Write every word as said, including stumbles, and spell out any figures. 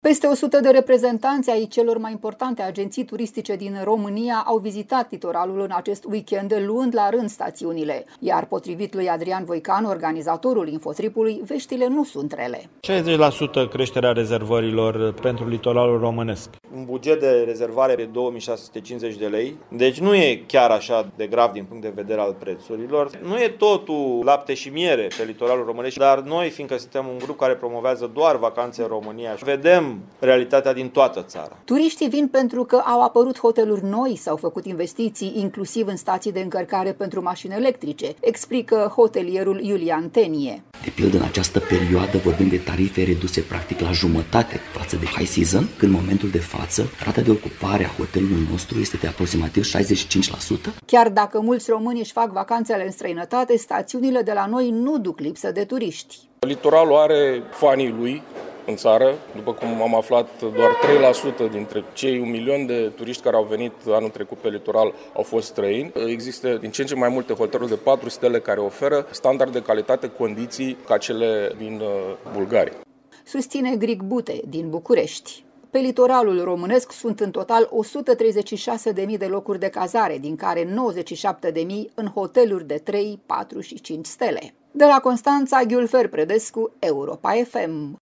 Peste o sută de reprezentanți ai celor mai importante agenții turistice din România au vizitat litoralul în acest weekend, luând la rând stațiunile. Iar potrivit lui Adrian Voican, organizatorul Infotripului, veștile nu sunt rele. șaizeci la sută creșterea rezervărilor pentru litoralul românesc. Un buget de rezervare de două mii șase sute cincizeci de lei, deci nu e chiar așa de grav din punct de vedere al prețurilor. Nu e totul lapte și miere pe litoralul românesc, dar noi, fiindcă suntem un grup care promovează doar vacanțe în România, vedem realitatea din toată țara. Turiștii vin pentru că au apărut hoteluri noi, s-au făcut investiții inclusiv în stații de încărcare pentru mașini electrice, explică hotelierul Iulian Tenie. De pildă, în această perioadă vorbim de tarife reduse practic la jumătate față de high season, când în momentul de față rata de ocupare a hotelului nostru este de aproximativ șaizeci și cinci la sută. Chiar dacă mulți români își fac vacanțele în străinătate, stațiunile de la noi nu duc lipsă de turiști. Litoralul are fanii lui în țară. După cum am aflat, doar trei la sută dintre cei un milion de turiști care au venit anul trecut pe litoral au fost străini. Există din ce în ce mai multe hoteluri de patru stele care oferă standard de calitate, condiții ca cele din Bulgaria. Susține Grig Bute din București. Pe litoralul românesc sunt în total o sută treizeci și șase de mii de locuri de cazare, din care nouăzeci și șapte de mii în hoteluri de trei, patru și cinci stele. De la Constanța, Ghiulfer Predescu, Europa F M.